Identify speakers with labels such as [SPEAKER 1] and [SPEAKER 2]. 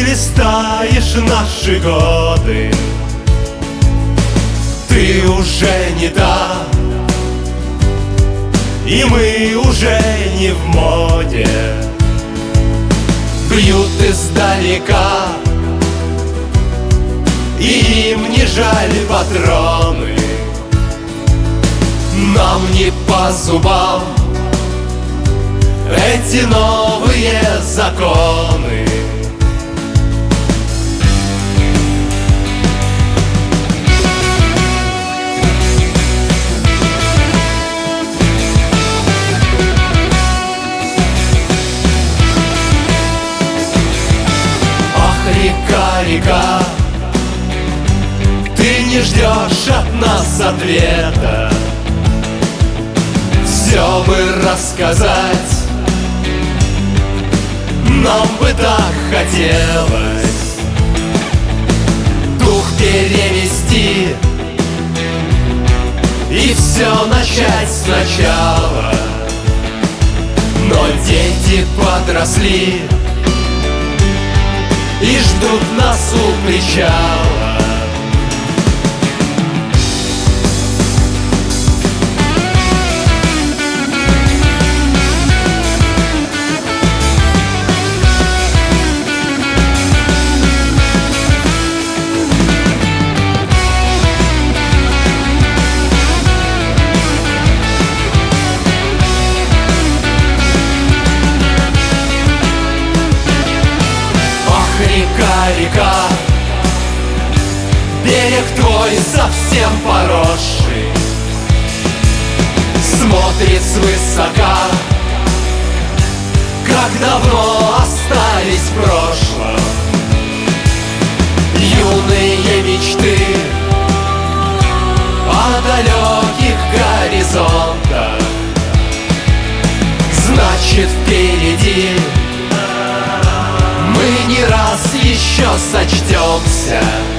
[SPEAKER 1] листаешь наши годы, ты уже не та, и мы уже не в моде. Бьют издалека, и им не жаль патроны. Нам не по зубам эти новые законы. Река, река, ты не ждешь от нас ответа. Все бы рассказать, нам бы так хотелось. Дух перевести и все начать сначала. Но дети подросли и ждут нас у причала. Река, река, берег твой совсем поросший, смотрит свысока, как давно остались в прошлом юные мечты о далеких горизонтах. Значит, впереди мы не раз еще сочтемся.